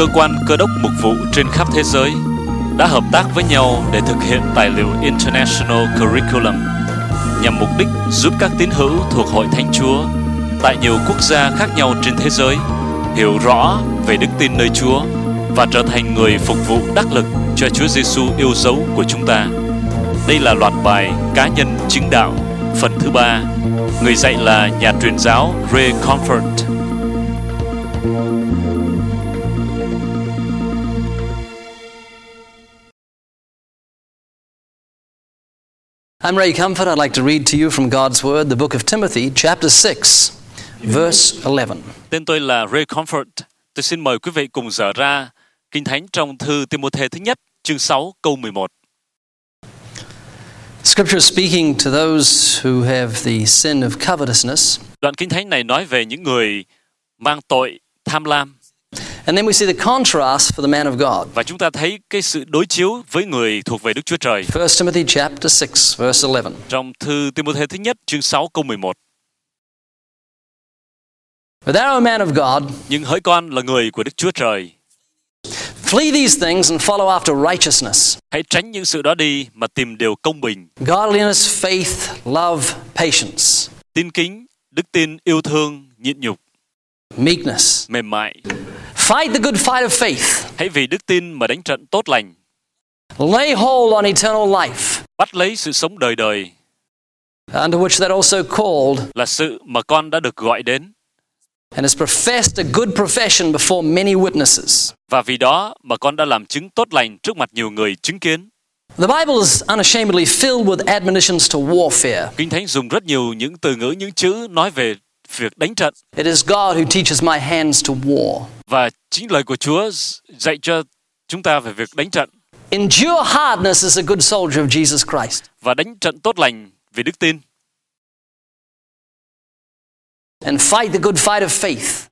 cơ quan cơ đốc mục vụ trên khắp thế giới đã hợp tác với nhau để thực hiện tài liệu International Curriculum nhằm mục đích giúp các tín hữu thuộc Hội Thánh Chúa tại nhiều quốc gia khác nhau trên thế giới hiểu rõ về đức tin nơi Chúa và trở thành người phục vụ đắc lực cho Chúa Giêsu yêu dấu của chúng ta. Đây là loạt bài cá nhân chứng đạo phần thứ 3. Người dạy là nhà truyền giáo Ray Comfort. I'm Ray Comfort. I'd like to read to you from God's Word, the book of Timothy, chapter 6, verse 11. Tên tôi là Ray Comfort. Tôi xin mời quý vị cùng dở ra Kinh Thánh trong thư Timôthê thứ nhất, chương 6, câu 11. Scripture speaking to those who have the sin of covetousness. Đoạn Kinh Thánh này nói về những người mang tội tham lam. And then we see the contrast for the man of God. Và chúng ta thấy cái sự đối chiếu với người thuộc về Đức Chúa Trời. 1 Timothy chapter 6, verse 11. Trong thư Timôthê thứ nhất, chương 6, câu 11. But thou, O man of God, nhưng hỡi con là người của Đức Chúa Trời, flee these things and follow after righteousness, hãy tránh những sự đó đi mà tìm điều công bình, godliness, faith, love, patience, tin kính, đức tin, yêu thương, nhịn nhục, meekness. mềm mại. Fight the good fight of faith. Hãy vì đức tin mà đánh trận tốt lành, Lay hold on eternal life, bắt lấy sự sống đời đời, unto which that also called, là sự mà con đã được gọi đến, and has professed a good profession before many witnesses. và vì đó mà con đã làm chứng tốt lành trước mặt nhiều người chứng kiến. The Bible is unashamedly filled with admonitions to warfare. Kinh Thánh dùng rất nhiều những từ ngữ, những chữ nói về việc đánh trận. It is God who teaches my hands to war. Và chính lời của Chúa dạy cho chúng ta về việc đánh trận. Endure hardness as a good soldier of Jesus Christ. Và đánh trận tốt lành vì đức tin. And fight the good fight of faith.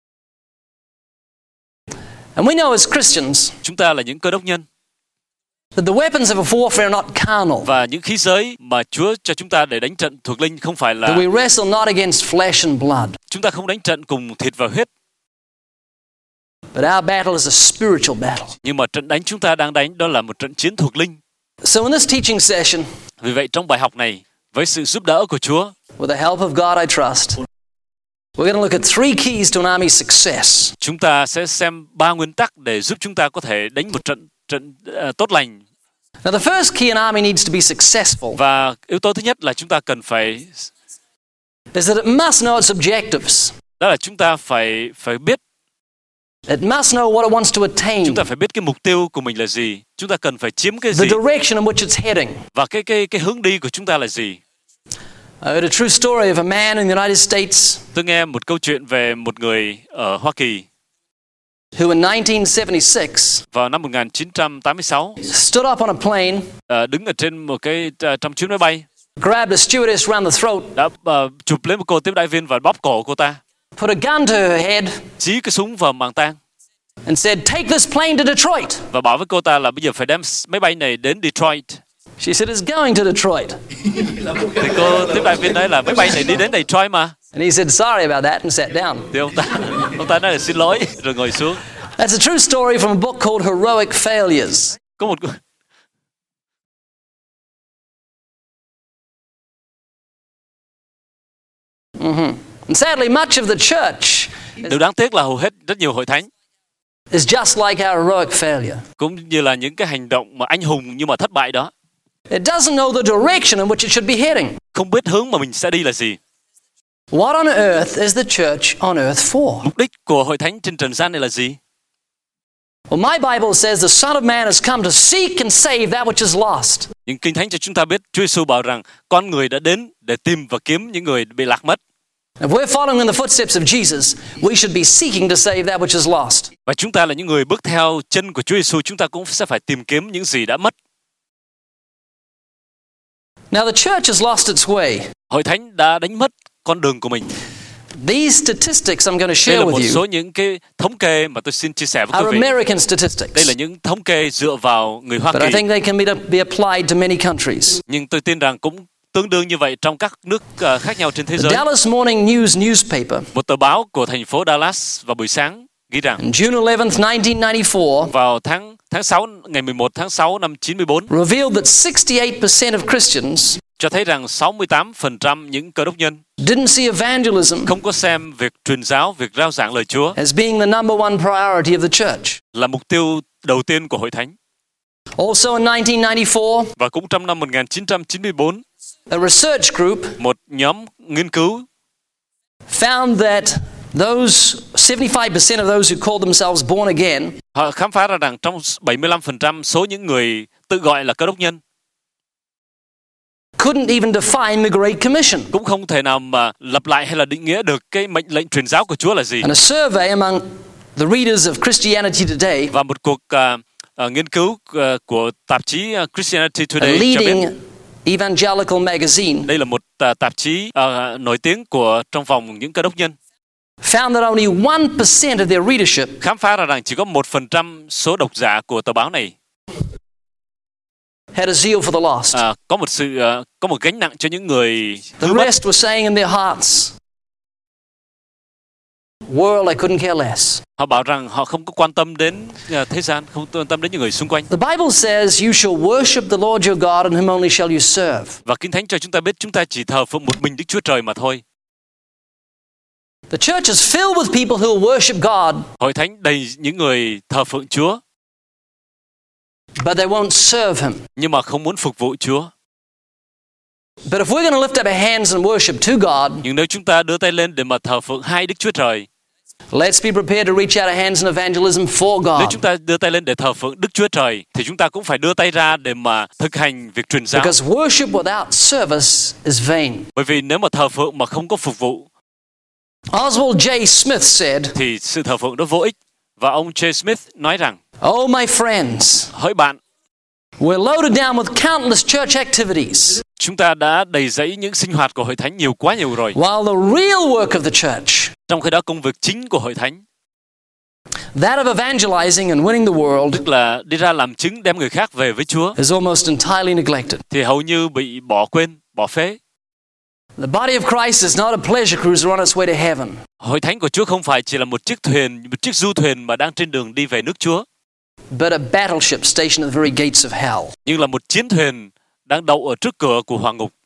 And we know as Christians Chúng ta là những cơ đốc nhân. that the weapons of warfare are not carnal. Và những khí giới mà Chúa cho chúng ta để đánh trận thuộc linh không phải là... That we wrestle not against flesh and blood. Chúng ta không đánh trận cùng thịt và huyết. But our battle is a spiritual battle. Nhưng mà trận đánh chúng ta đang đánh đó là một trận chiến thuộc linh. So in this teaching session, Vì vậy trong bài học này, với sự giúp đỡ của Chúa, with the help of God I trust, we're going to look at 3 keys to an army's success. chúng ta sẽ xem 3 nguyên tắc để giúp chúng ta có thể đánh một trận tốt lành. Now the first key an army needs to be successful Và yếu tố thứ nhất là chúng ta cần phải, is that it must know its objectives. đó là chúng ta phải biết, It must know what it wants to attain. chúng ta phải biết cái mục tiêu của mình là gì, chúng ta cần phải chiếm cái The gì, direction in which it's heading. và cái hướng đi của chúng ta là gì. I heard a true story of a man in the United States Tôi nghe một câu chuyện về một người ở Hoa Kỳ who in 1976 vào năm 1986 stood up on a plane, đứng ở trên một cái trong chuyến máy bay, grabbed a stewardess around the throat, đã chụp lấy một cô tiếp đãi viên và bóp cổ cô ta, put a gun to her head, chí cái súng vào màng tang and said, "Take this plane to Detroit." và bảo với cô ta là bây giờ phải đem máy bay này đến Detroit. She said, "It's going to Detroit." Thì cô tiếp đãi viên nói là máy bay này đi đến Detroit mà. And he said, "Sorry about that," and sat down. Thì ông ta nói là xin lỗi rồi ngồi xuống. That's a true story from a book called Heroic Failures. Có một And sadly, much of the church điều đáng tiếc là hầu hết rất nhiều hội thánh is just like our heroic failure. cũng như là những cái hành động mà anh hùng nhưng mà thất bại đó, It doesn't know the direction in which it should be heading. không biết hướng mà mình sẽ đi là gì. What on earth is the church on earth for? Mục đích của hội thánh trên trần gian này là gì? Well, my Bible says the Son of Man has come to seek and save that which is lost. Nhưng Kinh Thánh cho chúng ta biết Chúa Giêsu bảo rằng con người đã đến để tìm và kiếm những người bị lạc mất. If we're following in the footsteps of Jesus, we should be seeking to save that which is lost. Và chúng ta là những người bước theo chân của Chúa Giêsu, chúng ta cũng sẽ phải tìm kiếm những gì đã mất. Now the church has lost its way. Hội thánh đã đánh mất con đường của mình. These statistics I'm going to Đây share là một with số you những cái thống kê mà tôi xin chia sẻ với are quý vị. American statistics, Đây là những thống kê dựa vào người Hoa but I Kỳ. think they can be applied to many countries. Nhưng tôi tin rằng cũng tương đương như vậy trong các nước khác nhau trên thế The giới. Dallas Morning News newspaper Một tờ báo của thành phố Dallas vào buổi sáng ghi rằng On June 11th, 1994, vào tháng 6 ngày 11 tháng 6 năm 94 revealed that 68% of Christians cho thấy rằng 68% những cơ đốc nhân didn't see evangelism không có xem việc truyền giáo, việc rao giảng lời Chúa as being the number one priority of the church. là mục tiêu đầu tiên của hội thánh. Also in 1994, Và cũng trong năm 1994, a research group một nhóm nghiên cứu found that those 75% of those who called themselves born again họ khám phá ra rằng trong 75% số những người tự gọi là cơ đốc nhân couldn't even define the Great Commission. cũng không thể nào mà lặp lại hay là định nghĩa được cái mệnh lệnh truyền giáo của Chúa là gì. And a survey among the readers of Christianity Today, Và một cuộc nghiên cứu của tạp chí Christianity a Today cho biết, leading evangelical magazine, đây là một tạp chí nổi tiếng của trong vòng những cơ đốc nhân, found that only 1% of their readership khám phá ra rằng chỉ có 1% số độc giả của tờ báo này had a zeal for the lost. có một gánh nặng cho những người The hư mất. rest were saying in their hearts, world, I couldn't care less. Họ bảo rằng họ không có quan tâm đến thế gian, không quan tâm đến những người xung quanh. The Bible says, you shall worship the Lord your God, and him only shall you serve. Và Kinh Thánh cho chúng ta biết chúng ta chỉ thờ phượng một mình Đức Chúa Trời mà thôi. The church is filled with people who worship God, Hội thánh đầy những người thờ phượng Chúa, but they won't serve him. nhưng mà không muốn phục vụ Chúa. But if we're going to lift up our hands and worship to God, Nhưng nếu chúng ta đưa tay lên để mà thờ phượng hai Đức Chúa Trời, let's be prepared to reach out our hands in evangelism for nếu God. chúng ta đưa tay lên để thờ phượng Đức Chúa Trời, thì chúng ta cũng phải đưa tay ra để mà thực hành việc truyền giáo. Because worship without service is vain. Bởi vì nếu mà thờ phượng mà không có phục vụ, Oswald J. Smith said, thì sự thờ phượng đó vô ích. Và ông J. Smith nói rằng, oh my friends, hỡi bạn, we're loaded down with countless church activities, chúng ta đã đầy dẫy những sinh hoạt của hội thánh quá nhiều rồi. while the real work of the church, Trong khi đó công việc chính của hội thánh, that of evangelizing and winning the world, tức là đi ra làm chứng đem người khác về với Chúa, is almost entirely neglected. thì hầu như bị bỏ quên, bỏ phế. The body of Christ is not a pleasure cruiser on its way to heaven. Hội thánh của Chúa không phải chỉ là một chiếc thuyền, một chiếc du thuyền mà đang trên đường đi về nước Chúa, But a battleship stationed at the very gates of hell. nhưng là một chiến thuyền đang đậu ở trước cửa của hỏa ngục.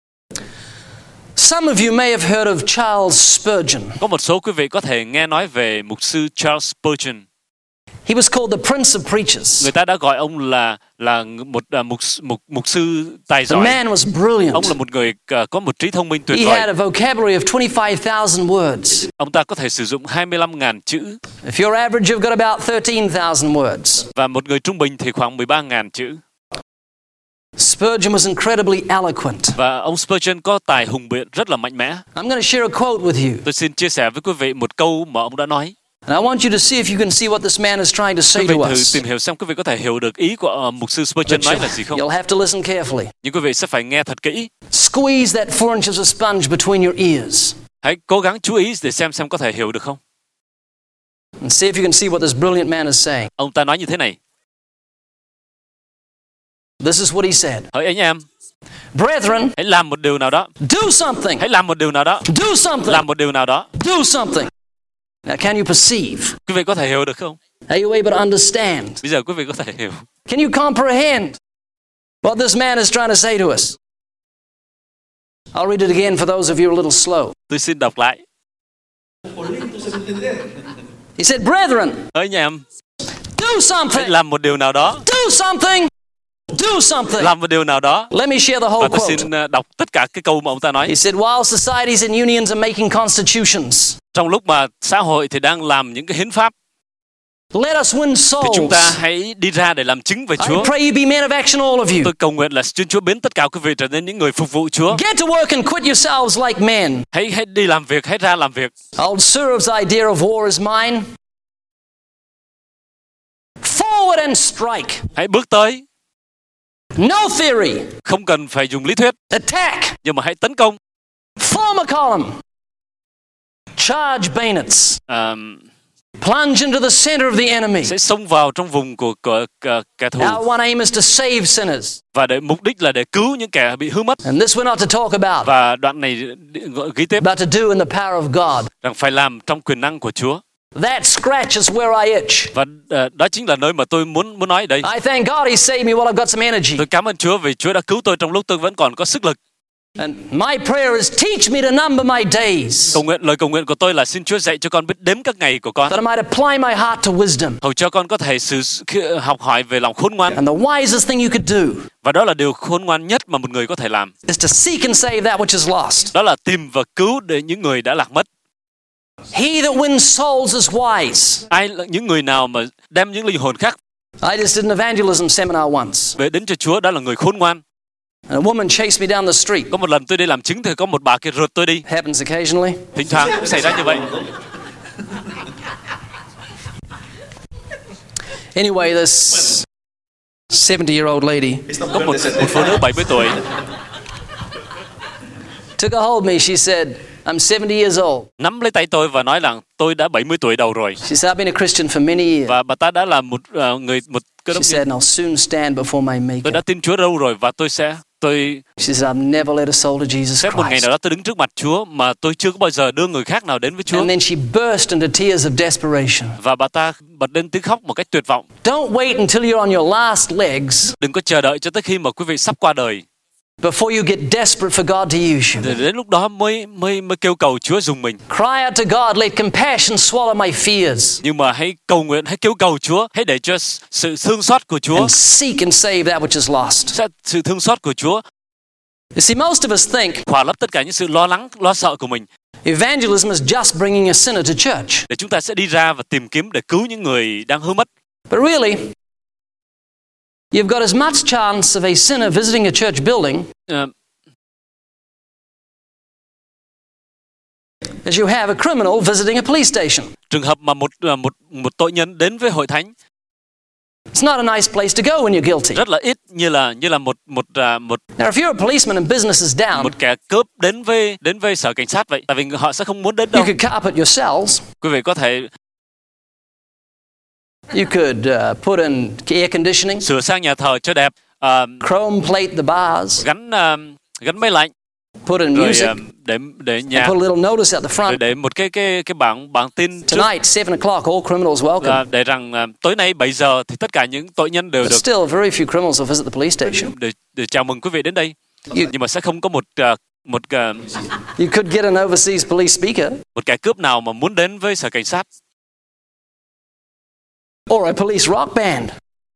Some of you may have heard of Charles Spurgeon. Có một số quý vị có thể nghe nói về mục sư Charles Spurgeon. He was called the Prince of Preachers. Người ta đã gọi ông là một mục sư tài The giỏi. man was brilliant. Ông là một người có một trí thông minh tuyệt He vời. had a vocabulary of 25,000 words. Ông ta có thể sử dụng 25.000 chữ, If you're average, you've got about 13,000 words. và một người trung bình thì khoảng 13.000 chữ. Spurgeon was incredibly eloquent. Và ông Spurgeon có tài hùng biện rất là mạnh mẽ. I'm going to share a quote with you. Tôi xin chia sẻ với quý vị một câu mà ông đã nói. And I want you to see if you can see what this man is trying to say Quý vị to thử us. tìm hiểu xem quý vị có thể hiểu được ý của mục sư Spurgeon But nói là gì không. you'll have to listen carefully. Nhưng quý vị sẽ phải nghe thật kỹ. Squeeze that 4 inches of sponge between your ears Hãy cố gắng chú ý để xem có thể hiểu được không. and see if you can see what this brilliant man is saying. Ông ta nói như thế này. This is what he said. Hỡi anh em, Brethren, hãy làm một điều nào đó. do something. Hãy làm một điều nào đó. Do something. Làm một điều nào đó. Do something. Now, can you perceive? Quý vị có thể hiểu được không? Are you able to understand? Bây giờ quý vị có thể hiểu. Can you comprehend what this man is trying to say to us? I'll read it again for those of you who are a little slow. Tôi xin đọc lại. He said, Brethren, Hỡi anh em, do hãy something. làm một điều nào đó. Do something. Do something. Làm một điều nào đó. Let me share the Và whole tôi quote. xin đọc tất cả cái câu mà ông ta nói. He said, while societies and unions are making constitutions, Trong lúc mà xã hội thì đang làm những cái hiến pháp, let us win thì chúng ta souls. hãy đi ra để làm chứng về I Chúa. pray you be men of action, all of you. Tôi cầu nguyện là Chúa biến tất cả quý vị trở nên những người phục vụ Chúa. Get to work and quit yourselves like men. Hãy đi làm việc, hãy ra làm việc. Old Surev's idea of war is mine. Forward and strike. Hãy bước tới, No theory. không cần phải dùng lý thuyết, Attack. nhưng mà hãy tấn công. Form a column. Charge bayonets. Plunge into the center of the enemy. Sẽ xông vào trong vùng của kẻ thù. Our one aim is to save sinners. Và mục đích là để cứu những kẻ bị hư mất. And this we're not to talk about, Và đoạn này ghi tiếp but to do in the power of God. rằng phải làm trong quyền năng của Chúa. That scratch is where I itch. Và đó chính là nơi mà tôi muốn nói ở đây. I thank God He saved me while I've got some energy. Tôi cảm ơn Chúa vì Chúa đã cứu tôi trong lúc tôi vẫn còn có sức lực. And my prayer is teach me to number my days, Lời cầu nguyện của tôi là xin Chúa dạy cho con biết đếm các ngày của con, that I might apply my heart to wisdom. hầu cho con có thể học hỏi về lòng khôn ngoan. And the wisest thing you could do Và đó là điều khôn ngoan nhất mà một người có thể làm. is to seek and save that which is lost. Đó là tìm và cứu để những người đã lạc mất. He that wins souls is wise. Ai là những người nào mà đem những linh hồn khác I just did an evangelism seminar once. về đến cho Chúa, đó là người khôn ngoan. And a woman chased me down the street. Có một lần tôi đi làm chứng thì có một bà kia rượt tôi đi. Happens occasionally. Thỉnh thoảng cũng xảy ra như vậy. Anyway, this 70-year-old lady Có một phụ nữ 70 tuổi took a hold of me. She said, I'm 70 years old. nắm lấy tay tôi và nói rằng tôi đã 70 tuổi đầu rồi. She said, I've been a Christian for many years. Và bà ta đã là một cơ She đốc said, nhân. and I'll soon stand before my Tôi Maker. đã tin Chúa lâu rồi và tôi She said, I've never led a soul to Jesus sẽ một ngày Christ. nào đó tôi đứng trước mặt Chúa mà tôi chưa có bao giờ đưa người khác nào đến với Chúa. And then she burst into tears of desperation. Và bà ta bật lên tiếng khóc một cách tuyệt vọng. Don't wait until you're on your last legs Đừng có chờ đợi cho tới khi mà quý vị sắp qua đời before you get desperate for God to use you. để đến lúc đó mới kêu cầu Chúa dùng mình. Cry out to God, let compassion swallow my fears. Nhưng mà hãy cầu nguyện, hãy kêu cầu Chúa, hãy để cho sự thương xót của Chúa, And seek and save that which is lost. sự thương xót của Chúa You see, most of us think khỏa lấp tất cả những sự lo lắng, lo sợ của mình, evangelism is just bringing a sinner to church. để chúng ta sẽ đi ra và tìm kiếm để cứu những người đang hư mất. But really, you've got as much chance of a sinner visiting a church building Ờ, as you have a criminal visiting a police station. Trường hợp mà một tội nhân đến với hội thánh It's not a nice place to go when you're guilty. rất là ít, như là một Now, if you're a policeman and business is down, một kẻ cướp đến với sở cảnh sát vậy, tại vì họ sẽ không muốn đến you đâu. could carpet your cells. Quý vị có thể You could put in air conditioning, sửa sang nhà thờ cho đẹp, chrome plate the bars, gắn máy lạnh, put in rồi music, để nhà, and put a little notice at the rồi front. để một cái bảng tin trước, Tonight, 7 o'clock, all criminals welcome. để rằng tối nay 7 giờ thì tất cả những tội nhân đều But được still, very few criminals will visit the police station. để chào mừng quý vị đến đây. Nhưng mà sẽ không có một You could get an overseas police speaker kẻ cướp nào mà muốn đến với sở cảnh sát, or a police rock band.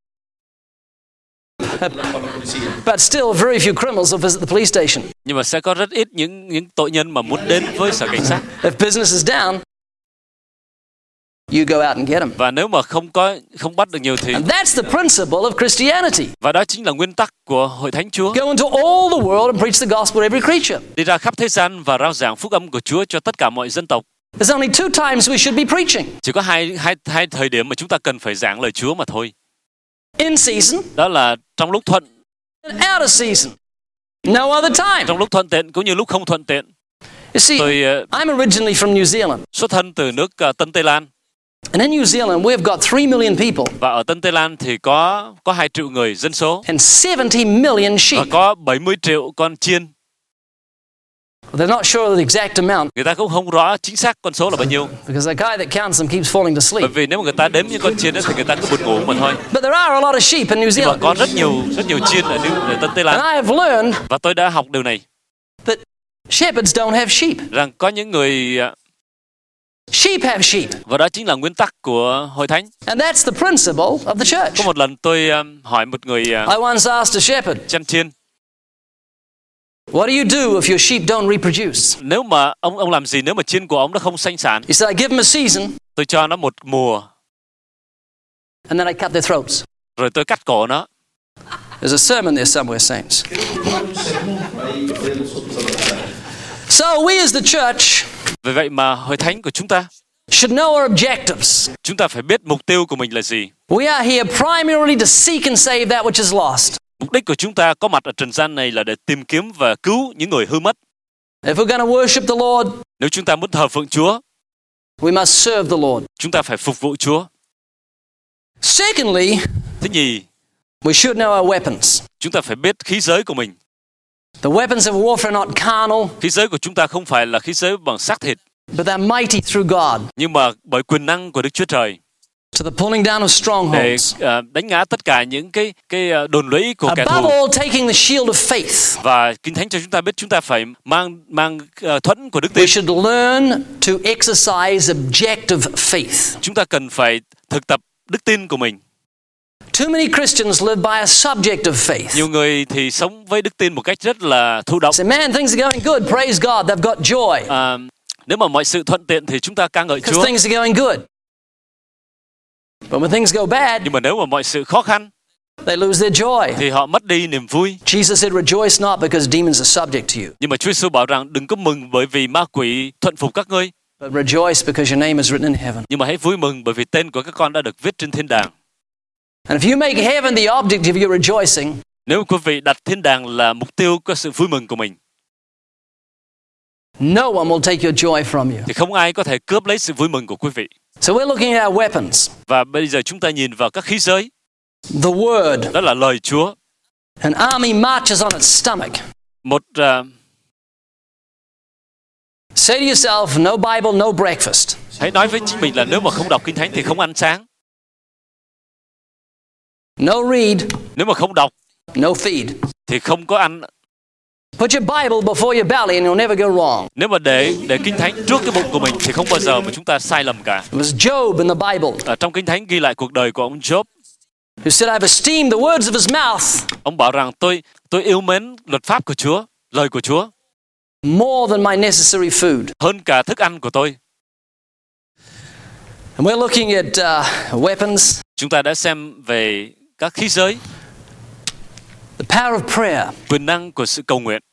But still, very few criminals will visit the police station. nhưng mà sẽ có rất ít những tội nhân mà muốn đến với sở cảnh sát. If business is down, you go out and get them. Và nếu mà không bắt được nhiều thì, And that's the principle of Christianity. và đó chính là nguyên tắc của Hội Thánh Chúa. Go into all the world and preach the gospel to every creature. Đi ra khắp thế gian và rao giảng phúc âm của Chúa cho tất cả mọi dân tộc. There's only 2 times we should be preaching. Chỉ có hai thời điểm mà chúng ta cần phải giảng lời Chúa mà thôi. In season Đó là trong lúc thuận, and out of season. No other time. trong lúc thuận tiện cũng như lúc không thuận tiện. You see, Tôi I'm originally from New Zealand. xuất thân từ nước Tân Tây Lan, And in New Zealand, we've got 3 million people và ở Tân Tây Lan thì có 2 triệu người dân số and 70 million và sheep. có 70 triệu con chiên. They're not sure the exact amount Người ta cũng không rõ chính xác con số là bao nhiêu, because the guy that counts them keeps falling to bởi sleep. vì nếu mà người ta đếm những con chiên đó thì người ta cứ buồn ngủ mà thôi. But there are a lot of sheep in New Nhưng mà Zealand. có rất nhiều chiên ở Tân Tây And Lan, I have learned và tôi đã học điều này that shepherds don't have sheep. rằng có những người, Sheep have sheep. và đó chính là nguyên tắc của Hội Thánh. And that's the principle of the church. Có một lần tôi hỏi một người I once asked a shepherd, chăn chiên, what do you do if your sheep don't reproduce? nếu mà ông làm gì nếu mà chiên của ông nó không sanh sản? He said, I give them a season Tôi cho nó một mùa, and then I cut their throats. rồi tôi cắt cổ nó. There's a sermon there somewhere, saints. So we as the church Vì vậy mà Hội Thánh của chúng ta should know our objectives. chúng ta phải biết mục tiêu của mình là gì. We are here primarily to seek and save that which is lost. Mục đích của chúng ta có mặt ở trần gian này là để tìm kiếm và cứu những người hư mất. If we're going to worship the Lord, Nếu chúng ta muốn thờ phượng Chúa, we must serve the Lord. chúng ta phải phục vụ Chúa. Secondly, Thứ nhì, we should know our weapons. chúng ta phải biết khí giới của mình. The weapons of warfare are not carnal, Khí giới của chúng ta không phải là khí giới bằng xác thịt, but they're mighty through God nhưng mà bởi quyền năng của Đức Chúa Trời to the pulling down of để strongholds. đánh ngã tất cả những cái đồn lũy của kẻ Above thù. all, taking the shield of faith. Và Kinh Thánh cho chúng ta biết chúng ta phải mang thuẫn của đức We tin. should learn to exercise objective faith. Chúng ta cần phải thực tập đức tin của mình. Too many Christians live by a subjective faith. Nhiều người thì sống với đức tin một cách rất là thụ động. Say, man, things are going good. Praise God, they've got joy. Nếu mà mọi sự thuận tiện thì chúng ta ca ngợi Because Chúa. things are going good. But when things go bad, Nhưng mà nếu mà mọi sự khó khăn they lose their joy. thì họ mất đi niềm vui. Jesus said, rejoice not because demons are subject to you, Nhưng mà Chúa Giêsu bảo rằng đừng có mừng bởi vì ma quỷ thuận phục các ngươi, but rejoice because your name is written in heaven. nhưng mà hãy vui mừng bởi vì tên của các con đã được viết trên thiên đàng. And if you make heaven the object of your rejoicing, Nếu quý vị đặt thiên đàng là mục tiêu của sự vui mừng của mình, no one will take your joy from you. thì không ai có thể cướp lấy sự vui mừng của quý vị. So we're looking at our weapons. Và bây giờ chúng ta nhìn vào các khí giới, The word. đó là lời Chúa. An army marches on its stomach. Một Say to yourself, no Bible, no breakfast. hãy nói với chính mình là nếu mà không đọc Kinh Thánh thì không ăn sáng. No read, Nếu mà không đọc no feed. thì không có ăn. Put your Bible before your belly and you'll never go wrong. Nếu mà để Kinh Thánh trước cái bụng của mình thì không bao giờ mà chúng ta sai lầm cả. It was Job in the Bible Ở trong Kinh Thánh ghi lại cuộc đời của ông Job. who said, I've esteemed the words of his mouth Ông bảo rằng tôi yêu mến luật pháp của Chúa, lời của Chúa more than my necessary food. hơn cả thức ăn của tôi. And we're looking at weapons, Chúng ta đã xem về các khí giới, the power of prayer. quyền năng của sự cầu nguyện.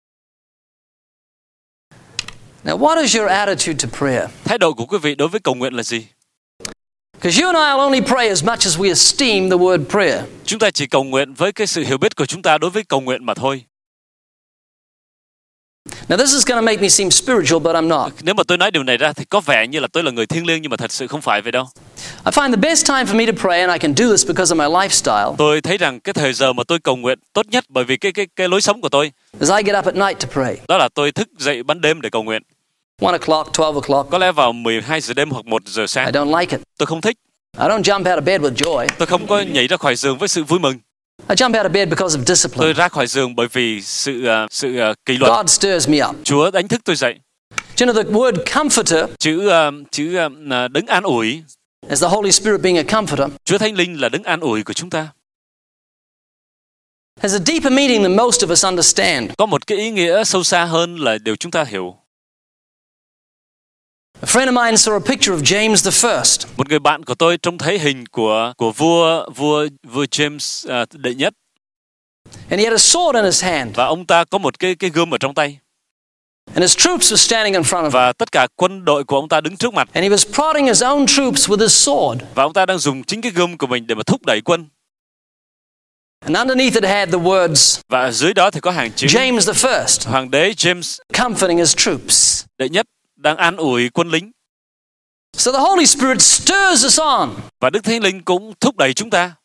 Now, what is your attitude to prayer? Thái độ của quý vị đối với cầu nguyện là gì? Because you and I will only pray as much as we esteem the word prayer. Chúng ta chỉ cầu nguyện với cái sự hiểu biết của chúng ta đối với cầu nguyện mà thôi. Now, this is going to make me seem spiritual, but I'm not. Nếu mà tôi nói điều này ra thì có vẻ như là tôi là người thiêng liêng, nhưng mà thật sự không phải vậy đâu. I find the best time for me to pray, and I can do this because of my lifestyle, Tôi thấy rằng cái thời giờ mà tôi cầu nguyện tốt nhất bởi vì cái lối sống của tôi, is I get up at night to pray. đó là tôi thức dậy ban đêm để cầu nguyện. 1 o'clock, 12 o'clock. Có lẽ vào 12 giờ đêm hoặc 1 giờ I sáng. don't like it. Tôi không thích. I don't jump out of bed with joy. Tôi không có nhảy ra khỏi giường với sự vui mừng. I jump out of bed because of Tôi discipline. ra khỏi giường bởi vì sự kỷ luật. God stirs me up. Chúa đánh thức tôi dậy. Do you know the word comforter, Chữ đấng an ủi. as the Holy Spirit being a comforter, Chúa Thánh Linh là đấng an ủi của chúng ta. has a deeper meaning than most of us understand. Có một cái ý nghĩa sâu xa hơn là điều chúng ta hiểu. A friend of mine saw a picture of James the First. Một người bạn của tôi trông thấy hình của vua James đệ nhất, And he had a sword in his hand. và ông ta có một cái gươm ở trong tay, And his troops were standing in front of him. và tất cả quân đội của ông ta đứng trước mặt, And he was prodding his own troops with his sword. và ông ta đang dùng chính cái gươm của mình để mà thúc đẩy quân. And underneath it had the words, Và ở dưới đó thì có hàng chữ James the First, Hoàng đế James comforting his troops. đệ nhất đang an ủi quân lính. So the Holy Spirit stirs us on, Và Đức Thánh Linh cũng thúc đẩy chúng ta,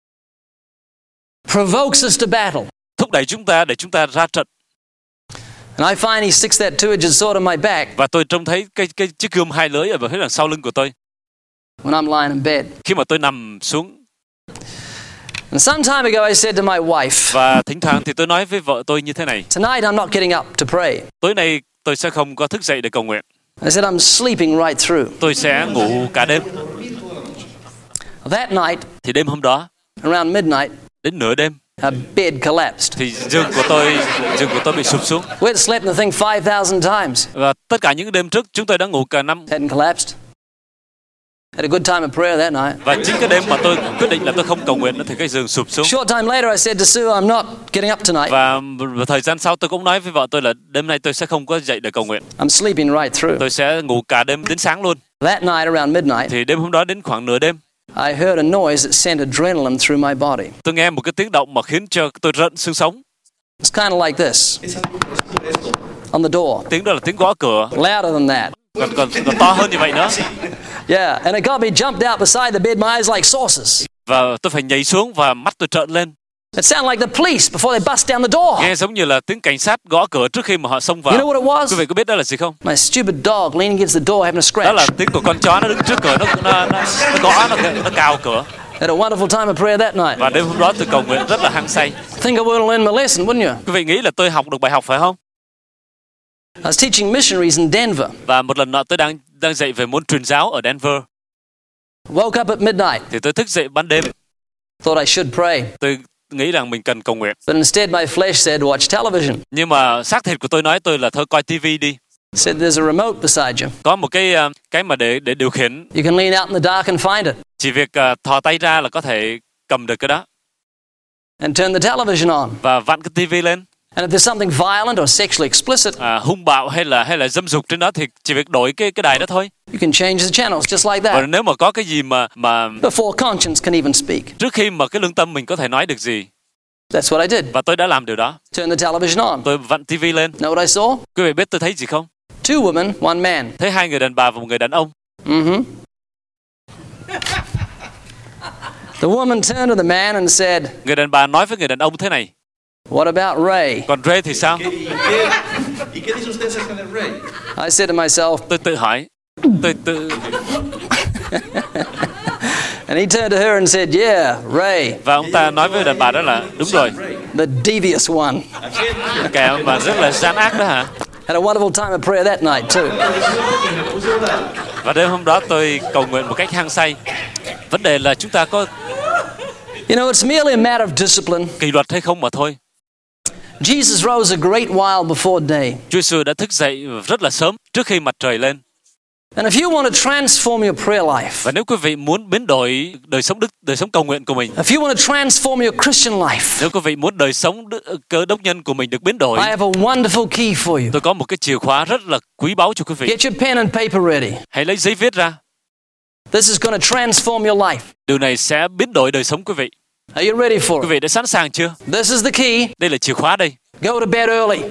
provokes us to battle. thúc đẩy chúng ta để chúng ta ra trận. And I find he sticks that two-edged sword on my back Và tôi trông thấy cái chiếc gươm hai lưỡi ở phía đằng sau lưng của tôi when I'm lying in bed. khi mà tôi nằm xuống. And some time ago I said to my wife, Và thỉnh thoảng thì tôi nói với vợ tôi như thế này: tonight I'm not getting up to pray. tối nay tôi sẽ không có thức dậy để cầu nguyện. I said I'm sleeping right through. Tôi sẽ ngủ cả đêm. That night, Thì đêm hôm đó, around midnight, đến nửa đêm, a bed collapsed. thì giường của tôi bị sụp xuống. We had slept in the thing 5,000 times. Và tất cả những đêm trước chúng tôi đã ngủ cả năm. Hadn't collapsed. Had a good time of prayer that night. Và chính cái đêm mà tôi quyết định là tôi không cầu nguyện nữa thì cái giường sụp xuống. Short time later, I said to Sue, I'm not getting up tonight. Và thời gian sau tôi cũng nói với vợ tôi là đêm nay tôi sẽ không có dậy để cầu nguyện. I'm sleeping right through. Tôi sẽ ngủ cả đêm đến sáng luôn. That night, around midnight, Thì đêm hôm đó đến khoảng nửa đêm, I heard a noise that sent adrenaline through my body. tôi nghe một cái tiếng động mà khiến cho tôi rợn xương sống. It's kind of like this. On the door. Tiếng đó là tiếng gõ cửa, Louder than that. còn to hơn như vậy nữa. Yeah, and it got me jumped out beside the bed, my eyes like saucers. Và tôi phải nhảy xuống và mắt tôi trợn lên. It sounded like the police before they bust down the door. Nghe giống như là tiếng cảnh sát gõ cửa trước khi mà họ xông vào. You know what it was? Quý vị có biết đó là gì không? My stupid dog leaning against the door having a Đó là scratch. tiếng của con chó nó đứng trước cửa, nó gõ, nó cào cửa. Had a wonderful time of prayer that night. Và đêm hôm đó tôi cầu nguyện rất là hăng say. Think I would learn my lesson, wouldn't you? Quý vị nghĩ là tôi học được bài học phải không? I was teaching missionaries in Denver. Và một lần nọ tôi đang dạy về môn truyền giáo ở Denver. Woke up at midnight. Thì tôi thức dậy ban đêm. Thought I should pray. Tôi nghĩ rằng mình cần cầu nguyện. But instead my flesh said watch television. Nhưng mà xác thịt của tôi nói tôi là thôi coi tivi đi. Said there's a remote beside you. Có một cái mà để điều khiển. You can lean out in the dark and find it. Chỉ việc thò tay ra là có thể cầm được cái đó. And turn the television on. Và vặn cái tivi lên. And if there's something violent or sexually explicit, hung bạo hay là dâm dục trên đó thì chỉ việc đổi cái đài đó thôi. you can change the channels just like Và that. nếu mà có cái gì mà Before conscience can even speak. trước khi mà cái lương tâm mình có thể nói được gì. That's what I did. Và tôi đã làm điều đó. Turn the television on. Tôi vặn tivi lên. Know what I saw? Quý vị biết tôi thấy gì không? Two women, one man. Thấy hai người đàn bà và một người đàn ông. The woman turned to the man and said, Người đàn bà nói với người đàn ông thế này. what about Ray? Còn Ray thì sao? ¿Y qué dice usted acerca de Ray? I said to myself, Tôi tự hỏi. and he turned to her and said, yeah, Ray, Và ông ta nói với đàn bà đó là đúng rồi. the devious one. Kẻ mà rất là gian ác đó hả? Had a wonderful time of prayer that night too. Và đêm hôm đó tôi cầu nguyện một cách hăng say. Vấn đề là chúng ta có You know, it's merely a matter of discipline. kỷ luật hay không mà thôi. Jesus rose a great while before day. Chúa Giêsu đã thức dậy rất là sớm trước khi mặt trời lên. And if you want to transform your prayer life, Và nếu quý vị muốn biến đổi đời sống cầu nguyện của mình, if you want to transform your Christian life, nếu quý vị muốn đời sống cơ đốc nhân của mình được biến đổi, I have a wonderful key for you. tôi có một cái chìa khóa rất là quý báu cho quý vị. Get your pen and paper ready. Hãy lấy giấy viết ra. This is going to transform your life. Điều này sẽ biến đổi đời sống quý vị. Are you ready for Quý it? vị đã sẵn sàng chưa? This is the key. Đây là chìa khóa đây. Go to bed early.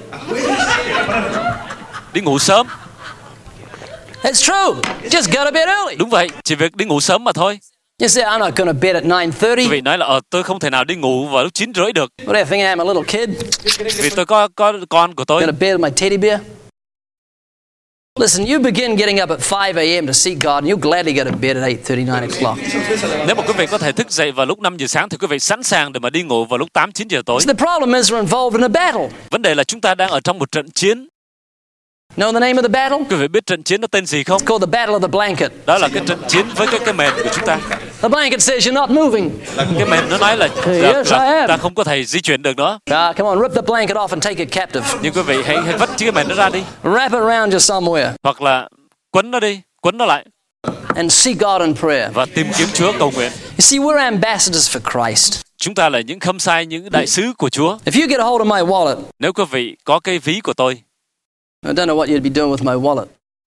Đi ngủ sớm. It's true. Just go to bed early. Đúng vậy, chỉ việc đi ngủ sớm mà thôi. You say, I'm not going to bed at Quý 9:30. vị nói là tôi không thể nào đi ngủ vào lúc 9:30 được. What do you think I am, a little kid? Vì tôi có con của tôi. Going to bed with my teddy bear? Listen, you begin getting up at 5 a.m. to seek God, and you'll gladly go to bed at 8:30, 9 o'clock. Nếu mà quý vị có thể thức dậy vào lúc 5 giờ sáng thì quý vị sẵn sàng để mà đi ngủ vào lúc 8, 9 giờ tối. So the problem is we're involved in a battle. Vấn đề là chúng ta đang ở trong một trận chiến. Know the name of the battle? Quý vị biết trận chiến nó tên gì không? It's called the Battle of the Blanket. Đó là cái trận chiến với cái mền của chúng ta. The blanket says you're not moving. Cái mền nó nói là Yes, I am. ta không có thể di chuyển được nữa. Come on, rip the blanket off and take it captive. Nhưng quý vị hãy vắt cái mền nó ra đi. Wrap it around you somewhere Hoặc là quấn nó đi, quấn nó lại. and seek God in prayer. Và tìm kiếm Chúa cầu nguyện. You see, we're ambassadors for Christ. Chúng ta là những khâm sai, những đại sứ của Chúa. If you get a hold of my wallet, Nếu quý vị có cái ví của tôi, I don't know what you'd be doing with my wallet.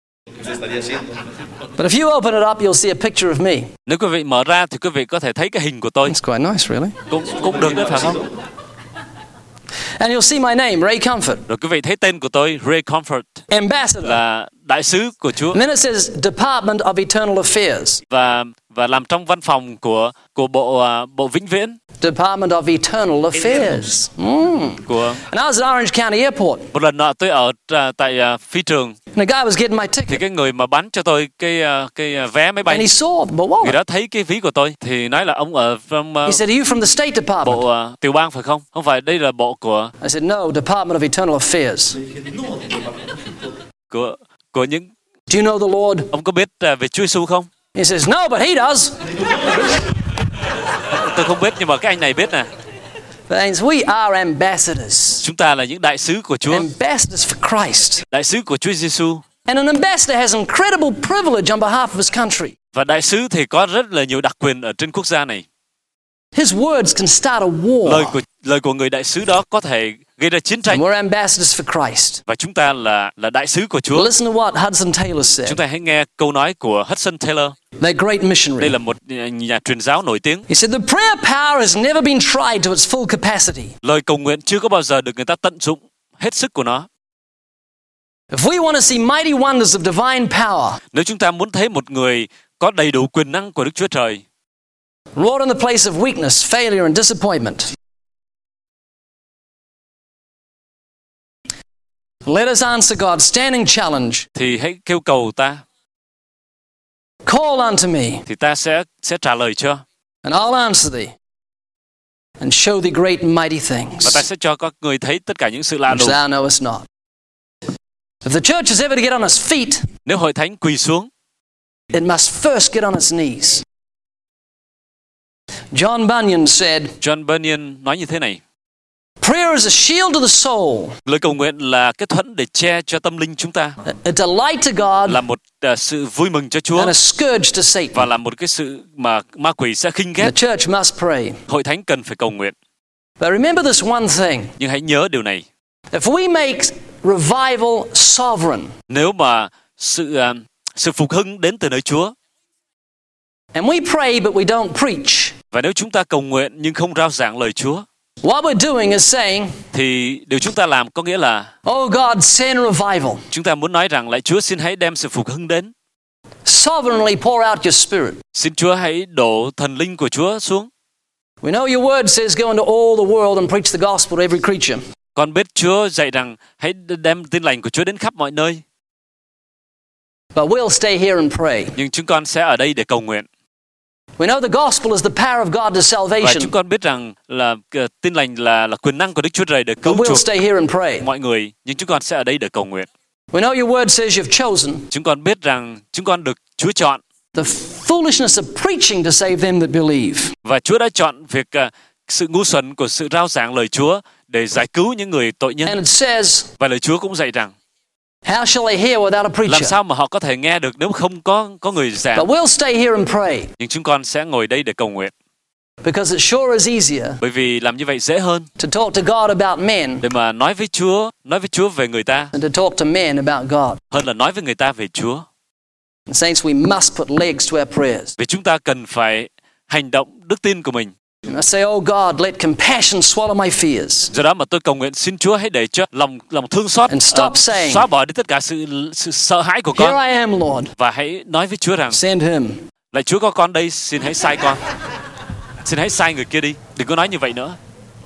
But if you open it up, you'll see a picture of me. nếu quý vị mở ra thì quý vị có thể thấy cái hình của tôi. It's quite nice, really. Cũng được đấy phải không? And you'll see my name, Ray Comfort, Rồi quý vị thấy tên của tôi, Ray Comfort, ambassador. là đại sứ của Chúa. And then it says Department of Eternal Affairs. Và làm trong văn phòng của bộ vĩnh viễn Department of Eternal Affairs. của. And I was at Orange County Airport. Một lần nọ tôi ở tại phi trường And the guy was getting my thì ticket. cái người mà bán cho tôi cái vé máy And bay, he saw the người wallet. đó thấy cái ví của tôi thì nói là ông ở trong He said, are you from the State Department? bộ tiểu bang phải không? Không phải, đây là bộ của I said, no, Department of Eternal Affairs. những. Do you know the Lord? Ông có biết về Chúa Giêsu không? He says, no, but he does. Tôi không biết nhưng mà cái anh này biết nè. That means we are ambassadors. Chúng ta là những đại sứ của Chúa, Ambassadors for Christ. đại sứ của Chúa Giêsu. And an ambassador has incredible privilege on behalf of his country. Và đại sứ thì có rất là nhiều đặc quyền ở trên quốc gia này. His words can start a war. Lời của người đại sứ đó có thể gây ra chiến tranh. And we're ambassadors for Christ. Và chúng ta là đại sứ của Chúa. Listen to what Hudson Taylor said. Chúng ta hãy nghe câu nói của Hudson Taylor. That great missionary. Đây là một nhà truyền giáo nổi tiếng. He said, the prayer power has never been tried to its full capacity. Lời cầu nguyện chưa có bao giờ được người ta tận dụng hết sức của nó. If we want to see mighty wonders of divine power, Nếu chúng ta muốn thấy một người có đầy đủ quyền năng của Đức Chúa Trời, wrought in the place of weakness, failure and disappointment, Let us answer God's standing challenge. thì hãy kêu cầu ta, Call unto me, thì ta sẽ trả lời cho, and I'll answer thee, and show thee great and mighty và things ta sẽ cho các người thấy tất cả những sự lạ which lùng. thou knowest not. If the church is ever to get on its feet, Nếu hội thánh quỳ xuống, it must first get on its knees. John Bunyan said, John Bunyan nói như thế này: prayer is a shield to the soul, lời cầu nguyện là cái thuẫn để che cho tâm linh chúng ta, a delight to God, là một sự vui mừng cho Chúa, and a scourge to và Satan. là một cái sự mà ma quỷ sẽ khinh The ghét. church must pray. Hội thánh cần phải cầu nguyện. But remember this one thing. Nhưng hãy nhớ điều này: If we make revival sovereign, nếu mà sự phục hưng đến từ nơi Chúa, and we pray but we don't preach, và nếu chúng ta cầu nguyện nhưng không rao giảng lời Chúa, what we're doing is saying, thì điều chúng ta làm có nghĩa là oh God, send revival. chúng ta muốn nói rằng lại Chúa xin hãy đem sự phục hưng đến. Sovereignly pour out your spirit. Xin Chúa hãy đổ thần linh của Chúa xuống. We know your word says go into all the world and preach the gospel to every creature. Con biết Chúa dạy rằng hãy đem tin lành của Chúa đến khắp mọi nơi. But we'll stay here and pray. Nhưng chúng con sẽ ở đây để cầu nguyện. We know the gospel is the power of God to Và salvation. chúng con biết rằng là tin lành là quyền năng của Đức Chúa Trời để cứu But we'll chuộc stay here and pray. mọi người. Nhưng chúng con sẽ ở đây để cầu nguyện. We know your word says you've chosen Chúng con biết rằng chúng con được Chúa chọn, the foolishness of preaching to save them that believe. và Chúa đã chọn việc sự ngu xuẩn của sự rao giảng lời Chúa để giải cứu những người tội nhân. And it says, Và lời Chúa cũng dạy rằng how shall they hear without a làm preacher? sao mà họ có thể nghe được nếu không có người giảng. But we'll stay here and pray Nhưng chúng con sẽ ngồi đây để cầu nguyện, because it sure is easier bởi vì làm như vậy dễ hơn to talk to God about men để mà nói với Chúa về người ta, than to talk to men about God. hơn là nói với người ta về Chúa. And saints, we must put legs to our prayers. Vì chúng ta cần phải hành động đức tin của mình. We must say, oh God, let compassion swallow my fears. Do đó mà tôi cầu nguyện xin Chúa hãy để cho lòng thương xót And stop saying, xóa bỏ đi tất cả sự sợ hãi của here con, I am, Lord. và hãy nói với Chúa rằng Send him. lại Chúa có con đây, xin hãy sai con, xin hãy sai người kia đi, đừng có nói như vậy nữa.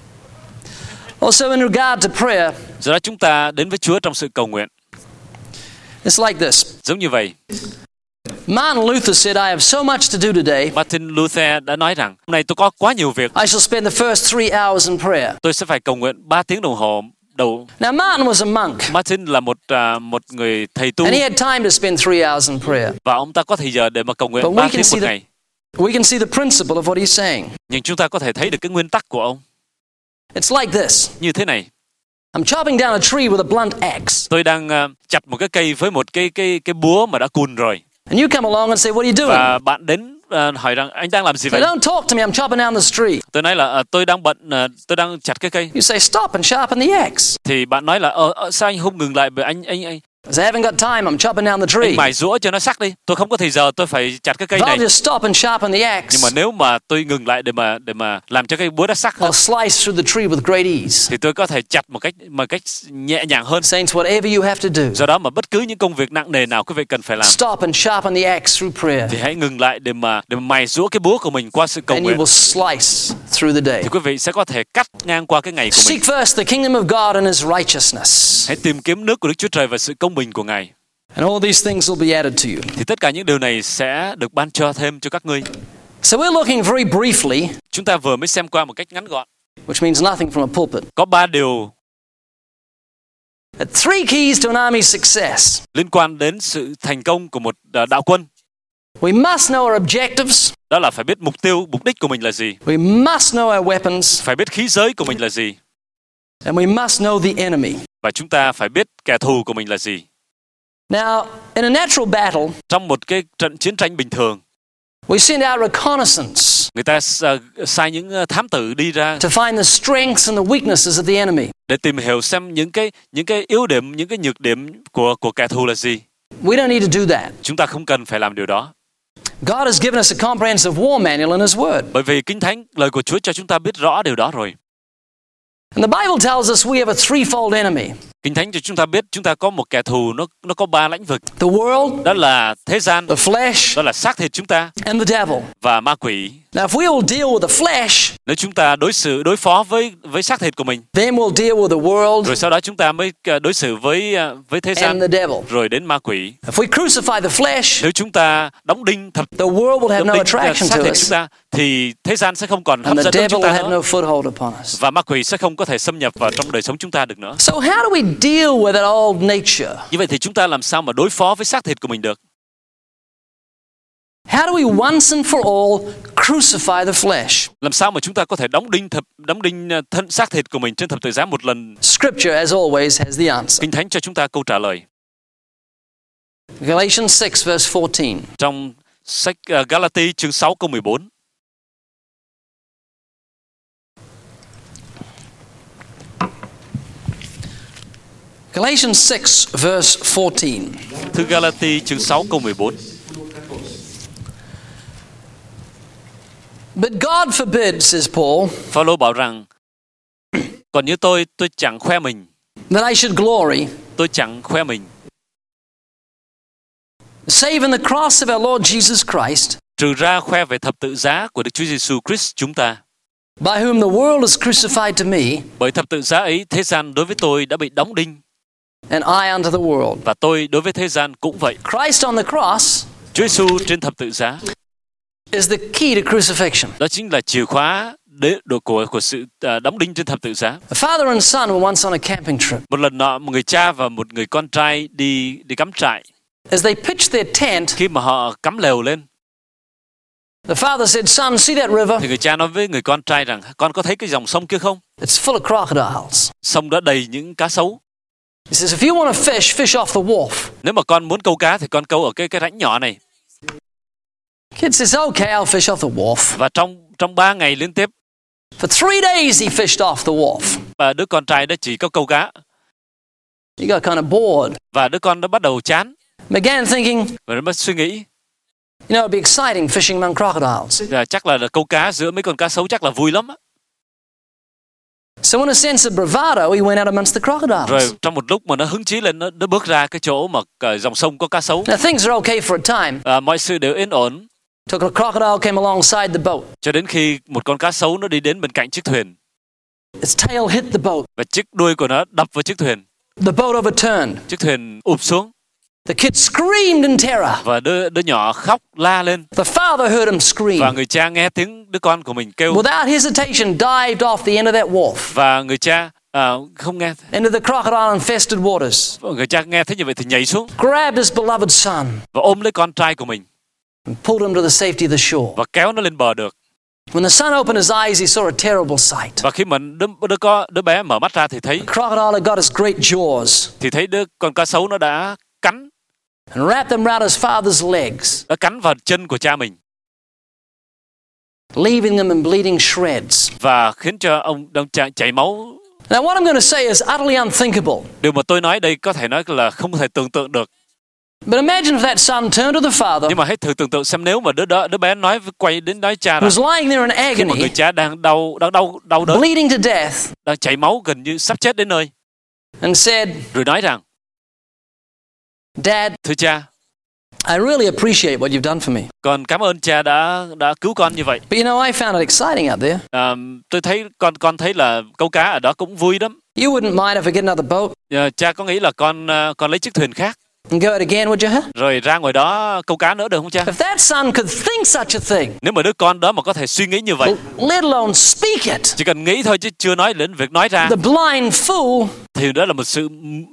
Also in regard to prayer, Do đó chúng ta đến với Chúa trong sự cầu nguyện it's like this. giống như vậy. Martin Luther said, I have so much to do today, Martin Luther đã nói rằng hôm nay tôi có quá nhiều việc, I shall spend the first 3 hours in prayer. tôi sẽ phải cầu nguyện 3 tiếng đồng hồ đầu. Now, Martin was a monk, Martin là một người thầy tu, and he had time to spend 3 hours in prayer. và ông ta có thời giờ để mà cầu But nguyện we 3 can tiếng see một the- ngày. We can see the principle of what he's saying. Nhưng chúng ta có thể thấy được cái nguyên tắc của ông It's like this. như thế này: I'm chopping down a tree with a blunt axe. tôi đang chặt một cái cây với một cái búa mà đã cùn rồi, And you come along and say, what are you doing? và bạn đến hỏi rằng anh đang làm gì Say, vậy? don't talk to me, I'm chopping down the tree. Tôi nói là tôi đang bận, tôi đang chặt cái cây. You say, stop and sharpen the axe. Thì bạn nói là sao anh không ngừng lại, bởi anh I haven't got time, I'm chopping down the tree. mài rũa cho nó sắc đi, tôi không có thời giờ, tôi phải chặt cái cây If này. I'll just stop and sharpen the axe, Nhưng mà nếu mà tôi ngừng lại để mà làm cho cây búa nó sắc hơn, I'll slice through the tree with great ease. thì tôi có thể chặt một cách nhẹ nhàng hơn. Saints, whatever you have to do, Do đó mà bất cứ những công việc nặng nề nào quý vị cần phải làm, stop and sharpen the axe through prayer, thì hãy ngừng lại để mà mài rũa cái búa của mình qua sự cầu and you nguyện. will slice through the day. Thì quý vị sẽ có thể cắt ngang qua cái ngày của mình. Seek first the kingdom of God and his righteousness, Hãy tìm kiếm nước của Đức Chúa Trời và sự công bình của Ngài, and all these things will be added to you. thì tất cả những điều này sẽ được ban cho thêm cho các ngươi. So we're looking very briefly, Chúng ta vừa mới xem qua một cách ngắn gọn, which means nothing from a pulpit, có 3 điều at 3 keys to an army's success. liên quan đến sự thành công của một đạo quân. We must know our objectives. Đó là phải biết mục đích của mình là gì, We must know our weapons, phải biết khí giới của mình là gì, and we must know the enemy. và chúng ta phải biết kẻ thù của mình là gì. Now, in a natural battle, Trong một cái trận chiến tranh bình thường, we send out reconnaissance người ta sai những thám tử đi ra to find the strengths and the weaknesses of the enemy. để tìm hiểu xem những cái yếu điểm, những cái nhược điểm của kẻ thù là gì. We don't need to do that. Chúng ta không cần phải làm điều đó, God has given us a comprehensive war manual in His Word. bởi vì Kinh Thánh, lời của Chúa cho chúng ta biết rõ điều đó rồi. And the Bible tells us we have a threefold enemy. Kinh Thánh cho chúng ta biết chúng ta có một kẻ thù, nó có 3 lĩnh vực. The world, Đó là thế gian, the flesh, đó là xác thịt chúng ta, and the devil. và ma quỷ. Now, if we will deal with the flesh, Nếu chúng ta đối phó với xác thịt của mình, then we'll deal with the world rồi sau đó chúng ta mới đối xử với thế gian, and the devil. rồi đến ma quỷ. If we crucify the flesh, Nếu chúng ta đóng đinh the world will have no attraction xác to thịt us, chúng ta, thì thế gian sẽ không còn hấp and the dẫn đến devil chúng will ta have no nữa, foothold upon us. và ma quỷ sẽ không có thể xâm nhập vào trong đời sống chúng ta được nữa. So how do we deal with that old nature? Như vậy thì chúng ta làm sao mà đối phó với xác thịt của mình được? How do we once and for all crucify the flesh? Làm sao mà chúng ta có thể đóng đinh thân xác thịt của mình trên thập tự giá một lần? Scripture, as always, has the answer. Kinh Thánh cho chúng ta câu trả lời. Galatians 6, verse 14. Trong sách Galati chương 6 câu 14. Galatians 6, verse 14. Thư Galati chương 6 câu 14. But God forbid, says Paul, Phaolô bảo rằng, còn như tôi chẳng khoe mình, that I should glory, tôi chẳng khoe mình, save in the cross of our Lord Jesus Christ, trừ ra khoe về thập tự giá của Đức Chúa Giêsu Christ chúng ta. by whom the world is crucified to me, Bởi thập tự giá ấy, thế gian đối với tôi đã bị đóng đinh, and I unto the world. và tôi đối với thế gian cũng vậy. Christ on the cross Chúa Giêsu trên thập tự giá, is the key to crucifixion. đó chính là chìa khóa của sự đóng đinh trên thập tự giá. A father and son were once on a camping trip. Một lần nọ, một người cha và một người con trai đi cắm trại. As they pitched their tent, Khi mà họ cắm lều lên, the father said, "Son, see that river? thì người cha nói với người con trai rằng, con có thấy cái dòng sông kia không? It's full of crocodiles." Sông đã đầy những cá sấu. He says, "If you want to fish, fish off the wharf." Nếu mà con muốn câu cá thì con câu ở cái rãnh nhỏ này. Kid says, "Okay, I'll fish off the wharf." Và trong 3 ngày liên tiếp, For 3 days, he fished off the wharf. và đứa con trai đó chỉ có câu cá, He got kind of bored. và đứa con đó bắt đầu chán Began thinking, và nó mới suy nghĩ, you know, it'd be exciting fishing among crocodiles. chắc là câu cá giữa mấy con cá sấu chắc là vui lắm á. So in a sense of bravado, he went out amongst the crocodiles. Rồi trong một lúc mà nó hứng chí lên, nó bước ra cái chỗ mà dòng sông có cá sấu. Now things are okay for a time. Mọi sự đều yên ổn, Till a crocodile came alongside the boat. cho đến khi một con cá sấu nó đi đến bên cạnh chiếc thuyền, Its tail hit the boat. và chiếc đuôi của nó đập vào chiếc thuyền. The boat overturned. Chiếc thuyền ụp xuống, The kid screamed in terror. và đứa nhỏ khóc la lên. The father heard him scream. Và người cha nghe tiếng đứa con của mình kêu, Without hesitation, dived off the end of that wharf và người cha không nghe. into the crocodile-infested waters. Người cha nghe thấy như vậy thì nhảy xuống Grabbed his beloved son và ôm lấy con trai của mình and pulled him to the safety of the shore. và kéo nó lên bờ được. When the son opened his eyes, he saw a terrible sight. Và khi mà đứa bé mở mắt ra thì thấy The crocodile had got his great jaws đứa con cá sấu nó đã cắn and wrapped them around his father's legs, vào chân của cha mình, leaving them in bleeding shreds. và khiến cho ông chảy máu. Now, what I'm going to say is utterly unthinkable. Điều mà tôi nói đây có thể nói là không thể tưởng tượng được. But imagine if that son turned to the father, Nhưng mà hãy thử tưởng tượng xem nếu mà đứa bé quay đến nói cha rằng, was lying there in khi mà người agony, cha đang đau đớn, bleeding to death, đang chảy máu gần như sắp chết đến nơi, and said, rồi nói rằng, "Dad, thưa cha, I really appreciate what you've done for me. con cảm ơn cha đã cứu con như vậy. But you know, I found it exciting out there. Tôi thấy con thấy là câu cá ở đó cũng vui lắm. You wouldn't mind if I get another boat Cha có nghĩ là con lấy chiếc thuyền khác and go it again, would you? Huh? rồi ra ngoài đó câu cá nữa được không cha? If that son could think such a thing, Nếu mà đứa con đó mà có thể suy nghĩ như vậy, let alone speak it, chỉ cần nghĩ thôi chứ chưa nói đến việc nói ra, the blind fool thì đó là một sự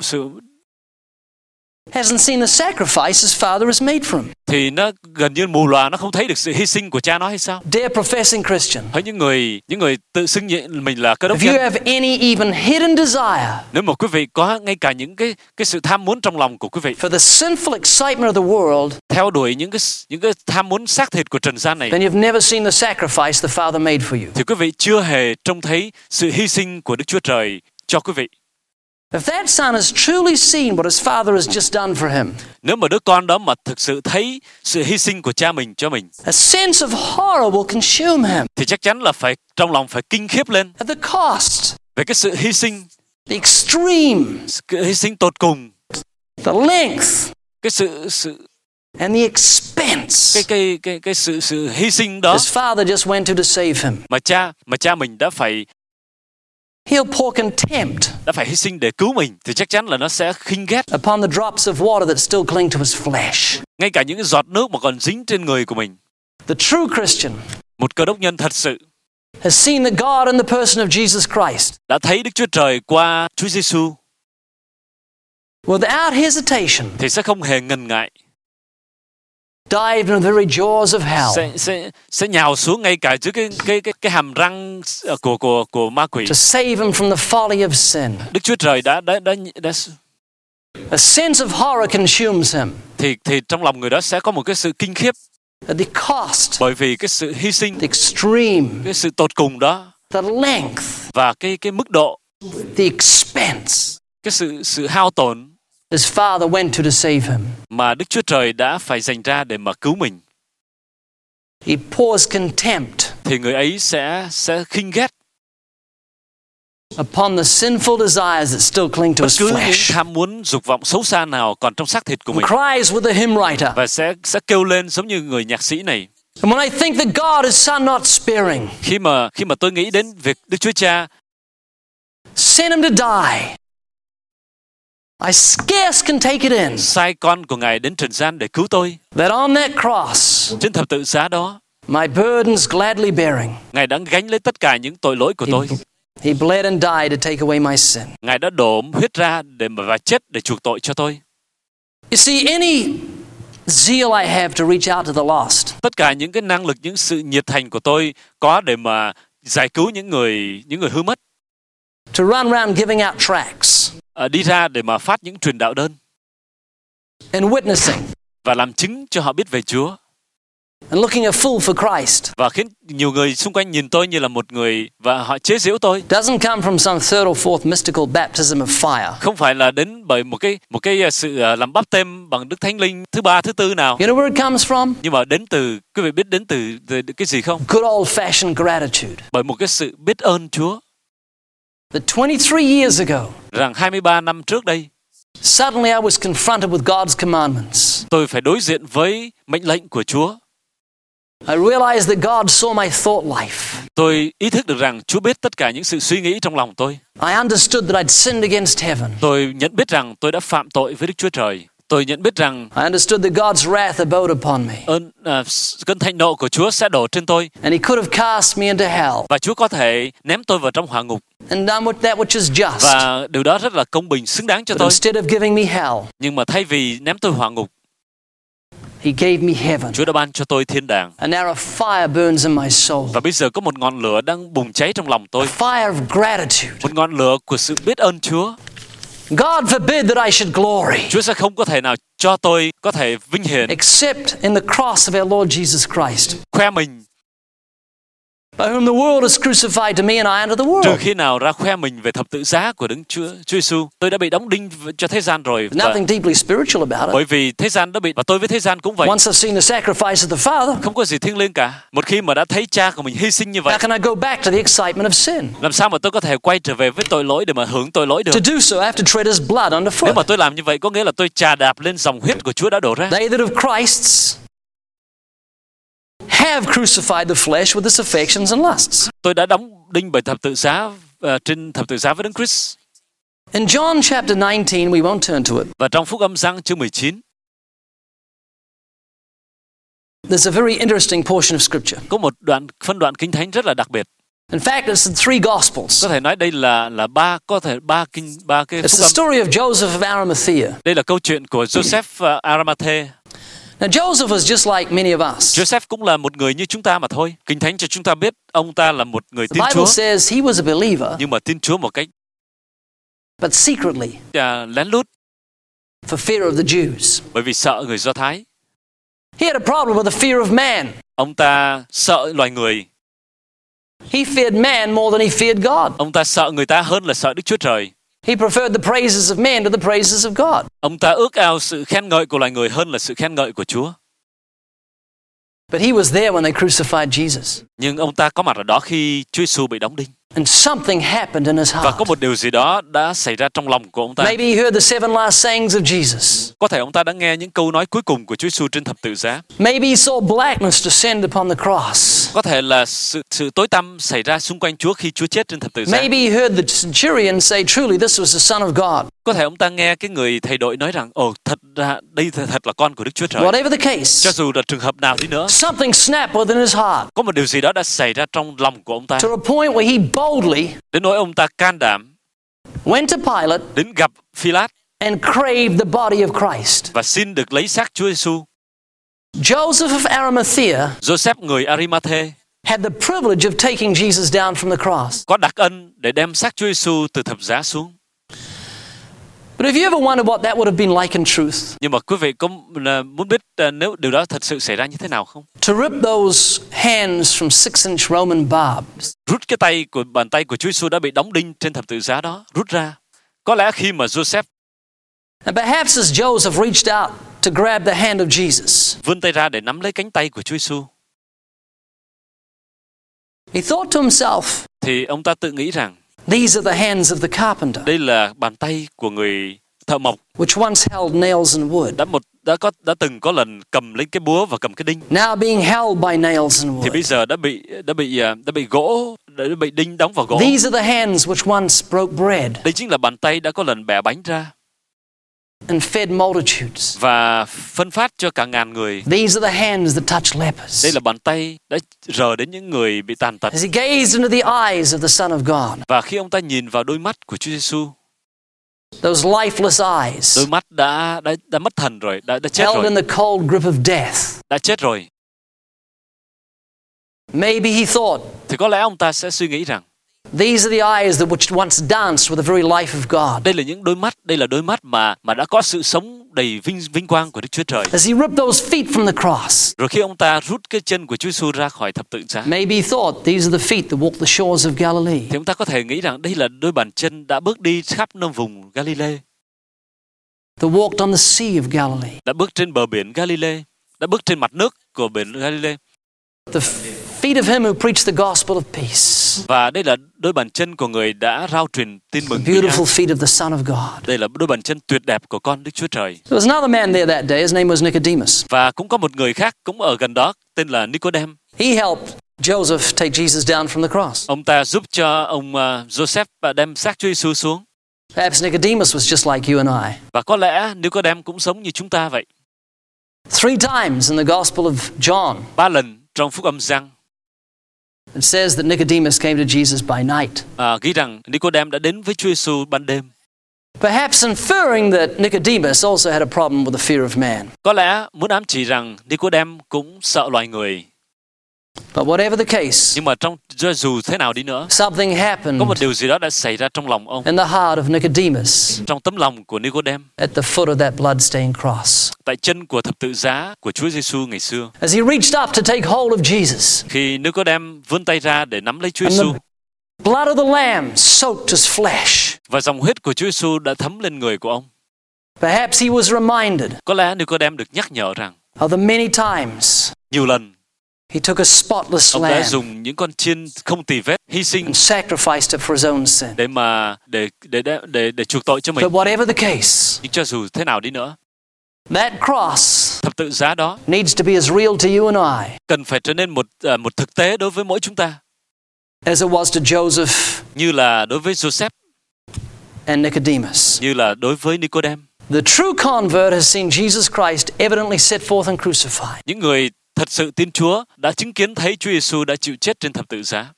hasn't seen the sacrifice his father has made for him. thì nó gần như mù lòa, nó không thấy được sự hy sinh của cha nó hay sao? Dear professing Christian, Hay những người tự xưng mình là cơ đốc if you nhân, have any even hidden desire nếu mà quý vị có ngay cả những cái sự tham muốn trong lòng của quý vị, for the sinful excitement of the world, theo đuổi những cái tham muốn xác thịt của trần gian này, then you've never seen the sacrifice the Father made for you. thì quý vị chưa hề trông thấy sự hy sinh của Đức Chúa Trời cho quý vị. If that son has truly seen what his father has just done for him, Nếu mà đứa con đó mà thực sự thấy sự hy sinh của cha mình cho mình, a sense of horror will consume him thì chắc chắn là trong lòng phải kinh khiếp lên at the cost, về cái sự hy sinh, the extreme, cái hy sinh tột cùng, the length, cái sự and the expense expense. cái sự hy sinh đó His father just went to save him. mà cha mình đã phải He'll pour contempt hy sinh để cứu mình, thì chắc chắn là nó sẽ khinh ghét upon the drops of water that still cling to his flesh. ngay cả những cái giọt nước mà còn dính trên người của mình. The true Christian Một cơ đốc nhân thật sự has seen that God in the person of Jesus Christ, đã thấy Đức Chúa Trời qua Chúa Giêsu without hesitation, thì sẽ không hề ngần ngại, dive into the very jaws of hell sẽ nhào xuống ngay cả trước cái hàm răng của ma quỷ. to save him from the folly of sin. Đức Chúa Trời đã A sense of horror consumes him thì trong lòng người đó sẽ có một cái sự kinh khiếp, at the cost, bởi vì cái sự hy sinh, the extreme, cái sự tột cùng đó the length, và cái mức độ, the expense. cái sự hao tổn His father went to save him. mà Đức Chúa Trời đã phải dành ra để mà cứu mình. He pours contempt Thì người ấy sẽ khinh ghét upon the sinful desires that still cling to bất his cứ những flesh. tham muốn dục vọng xấu xa nào còn trong xác thịt của mình, Cries with the hymn writer. và sẽ kêu lên giống như người nhạc sĩ này. And when I think that God is so not sparing, Khi mà tôi nghĩ đến việc Đức Chúa Cha sent him to die, I scarce can take it in sai con của Ngài đến trần gian để cứu tôi, that on that cross, trên thập tự giá đó my burdens gladly bearing, Ngài đã gánh lấy tất cả những tội lỗi của tôi. he bled and died to take away my sin. Ngài đã đổ huyết ra và chết để chuộc tội cho tôi. You see, any zeal I have to reach out to the lost, Tất cả những cái năng lực, những sự nhiệt thành của tôi có để mà giải cứu những người hư mất, to run around giving out tracts đi ra để mà phát những truyền đạo đơn and witnessing và làm chứng cho họ biết về Chúa, and looking a fool for Christ và khiến nhiều người xung quanh nhìn tôi như là một người và họ chế giễu tôi. doesn't come from some third or fourth mystical baptism of fire. Không phải là đến bởi một cái sự làm báp têm bằng Đức Thánh Linh thứ ba, thứ tư nào, You know where it comes from? nhưng mà đến từ, quý vị biết đến từ cái gì không? Good old-fashioned gratitude. Bởi một cái sự biết ơn Chúa. That 23 years ago, Rằng 23 năm trước đây, suddenly I was confronted with God's commandments. tôi phải đối diện với mệnh lệnh của Chúa. I realized that God saw my thought life. Tôi ý thức được rằng Chúa biết tất cả những sự suy nghĩ trong lòng tôi. I understood that I'd sinned against heaven. Tôi nhận biết rằng tôi đã phạm tội với Đức Chúa Trời. Tôi nhận biết rằng I understood that God's wrath abode upon me. cơn thạnh nộ của Chúa sẽ đổ trên tôi. And He could have cast me into hell Và Chúa có thể ném tôi vào trong hỏa ngục. and done that which is just. Và điều đó rất là công bình, xứng đáng cho But tôi. instead of giving me hell, Nhưng mà thay vì ném tôi hỏa ngục, He gave me heaven. Chúa đã ban cho tôi thiên đàng. And now a fire burns in my soul. Và bây giờ có một ngọn lửa đang bùng cháy trong lòng tôi. A fire of gratitude. Một ngọn lửa của sự biết ơn Chúa. God forbid that I should glory Chúa sẽ không có thể nào cho tôi có thể vinh hiển except in the cross of our Lord Jesus Christ, khoe mình, by whom the world is crucified to me and I unto the trừ world. khi nào ra khoe mình về thập tự giá của Đức Chúa Giêsu. Tôi đã bị đóng đinh cho thế gian rồi, There's nothing deeply spiritual about it. bởi vì thế gian đã bị, và tôi với thế gian cũng vậy. Once I've seen the sacrifice of the Father, Không có gì thiêng liêng cả. Một khi mà đã thấy cha của mình hy sinh như vậy, how can I go back to the excitement of sin? làm sao mà tôi có thể quay trở về với tội lỗi để mà hưởng tội lỗi được? To do so, I have to tread His blood Nếu mà underfoot. tôi làm như vậy, có nghĩa là tôi chà đạp lên dòng huyết của Chúa đã đổ ra. They that have Christ's have crucified the flesh with its affections and lusts. Tôi đã đóng đinh bởi thập tự giá, trên thập tự giá với Đấng Christ. In John chapter 19, we won't turn to it. Và trong Phúc Âm Giăng chương 19, There's a very interesting portion of Scripture. có một phân đoạn Kinh Thánh rất là đặc biệt. In fact, it's in 3 Gospels. Có thể nói đây là ba cái It's Phúc the Âm. story of Joseph of Arimathea. Đây là câu chuyện của Joseph Arimathea. Now, Joseph was just like many of us. Joseph cũng là một người như chúng ta mà thôi. Kinh Thánh cho chúng ta biết ông ta là một người The tin Bible Chúa, says he was a believer, nhưng mà tin Chúa một cách but secretly, lén lút, for fear of the Jews. bởi vì sợ người Do Thái. He had a problem with the fear of man. Ông ta sợ loài người. He feared man more than he feared God. Ông ta sợ người ta hơn là sợ Đức Chúa Trời. He preferred the praises of men to the praises of God. Ông ta ước ao sự khen ngợi của loài người hơn là sự khen ngợi của Chúa. But he was there when they crucified Jesus. Nhưng ông ta có mặt ở đó khi Chúa Giêsu bị đóng đinh. And something happened in his Và heart. có một điều gì đó đã xảy ra trong lòng của ông ta. Maybe he heard the 7 last sayings of Jesus. Có thể ông ta đã nghe những câu nói cuối cùng của Chúa Giêsu trên thập tự giá. Maybe he saw blackness descend upon the cross. Có thể là sự tối tăm xảy ra xung quanh Chúa khi Chúa chết trên thập tự giá. Maybe he heard the centurion say, truly this was the Son of God. Có thể ông ta nghe cái người thầy đội nói rằng, thật ra đây thật là con của Đức Chúa Trời. Whatever the case, Cho dù là trường hợp nào đi nữa, something snapped within his heart có một điều gì đó đã xảy ra trong lòng của ông ta. to a point where he boldly Đến nỗi ông ta can đảm went to Pilate đến gặp Phi-lát and craved the body of Christ. và xin được lấy xác Chúa Giêsu. Joseph of Arimathea Joseph người Arimathe had the privilege of taking Jesus down from the cross. có đặc ân để đem xác Chúa Giêsu từ thập giá xuống. But have you ever wondered what that would have been like in truth? Nhưng mà quý vị có muốn biết nếu điều đó thật sự xảy ra như thế nào không? To rip those hands from 6-inch Roman barbs Rút cái bàn tay của Chúa Giêsu đã bị đóng đinh trên thập tự giá đó, rút ra. Có lẽ khi mà Joseph and perhaps as Joseph reached out to grab the hand of Jesus, vươn tay ra để nắm lấy cánh tay của Chúa Giêsu, he thought to himself, thì ông ta tự nghĩ rằng these are the hands of the carpenter, đây là bàn tay của người thợ mộc which once held nails and wood, đã từng có lần cầm lấy cái búa và cầm cái đinh, now being held by nails and thì bây wood. giờ đã bị gỗ, đã bị đinh đóng vào gỗ. These are the hands which once broke bread Đây chính là bàn tay đã có lần bẻ bánh ra and fed multitudes. và phân phát cho cả ngàn người. These are the hands that touch lepers. Đây là bàn tay đã rờ đến những người bị tàn tật. As he gazed into the eyes of the Son of God, Và khi ông ta nhìn vào đôi mắt của Chúa Giêsu, those lifeless eyes đôi mắt đã mất thần rồi, đã chết held rồi, in the cold grip of death, đã chết rồi. maybe he thought, Thì có lẽ ông ta sẽ suy nghĩ rằng these are the eyes that which once danced with the very life of God. đây là đôi mắt mà đã có sự sống đầy vinh quang của Đức Chúa Trời. As he ripped those feet from the cross, Rồi khi ông ta rút cái chân của Chúa Giêsu ra khỏi thập tự giá, maybe he thought these are the feet that walk the shores of Galilee. thì ông ta có thể nghĩ rằng đây là đôi bàn chân đã bước đi khắp nơi vùng Galilee, That walked on the sea of Galilee. đã bước trên bờ biển Galilee, đã bước trên mặt nước của biển Galilee. The feet of him who preached the gospel of peace. Và đây là đôi bàn chân của người đã rao truyền tin mừng The bình an. beautiful feet of the Son of God. Đây là đôi bàn chân tuyệt đẹp của con Đức Chúa Trời. There was another man there that day. His name was Nicodemus. Và cũng có một người khác cũng ở gần đó tên là Nicodem. He helped Joseph take Jesus down from the cross. Ông ta giúp cho ông Joseph đem xác Chúa Giêsu xuống. Perhaps Nicodemus was just like you and I. Và có lẽ Nicodem cũng giống như chúng ta vậy. 3 times in the Gospel of John, 3 lần trong Phúc Âm Giăng it says that Nicodemus came to Jesus by night. ghi rằng Nicodem đã đến với Chúa Giêsu ban đêm. Perhaps inferring that Nicodemus also had a problem with the fear of man. Có lẽ muốn ám chỉ rằng Nicodem cũng sợ loài người. But whatever the case, Nhưng mà dù thế nào đi nữa, something happened có một điều gì đó đã xảy ra trong lòng ông, in the heart of Nicodemus trong tấm lòng của Nicodem, at the foot of that blood-stained cross. tại chân của thập tự giá của Chúa Giêsu ngày xưa. As he reached up to take hold of Jesus, Khi Nicodem vươn tay ra để nắm lấy Chúa and Giêsu, the blood of the Lamb soaked his flesh, và dòng huyết của Chúa Giêsu đã thấm lên người của ông, perhaps he was reminded có lẽ Nicodem được nhắc nhở rằng of the many times nhiều lần he took a spotless ông đã lamb dùng những con chiên không tì vết hy sinh and sacrificed it for his own sin. để chuộc tội cho mình. But whatever the case, Nhưng cho dù thế nào đi nữa, that cross thập tự giá đó needs to be as real to you and I cần phải trở nên một thực tế đối với mỗi chúng ta, as it was to Joseph như là đối với Joseph, and Nicodemus. như là đối với Nicodem. The true convert has seen Jesus Christ evidently set forth and crucified. Những người thật sự tin Chúa đã chứng kiến thấy Chúa Giêsu đã chịu chết trên thập tự giá.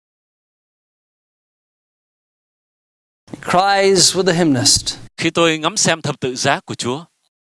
He cries with the hymnist, Khi tôi ngắm xem thập tự giá của Chúa,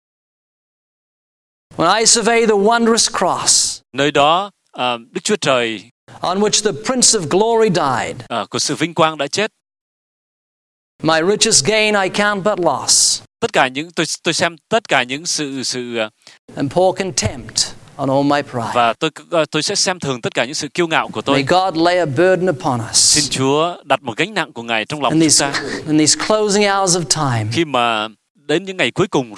when I survey the wondrous cross nơi đó Đức Chúa Trời on which the Prince of Glory died, của sự vinh quang đã chết. my richest gain I count but loss, Tất cả những tôi xem tất cả những sự and pour contempt on all my pride. và tôi sẽ xem thường tất cả những sự kiêu ngạo của May tôi. God lay a burden upon us Xin Chúa đặt một gánh nặng của Ngài trong lòng in chúng ta. these closing hours of time. Khi mà đến những ngày cuối cùng rồi,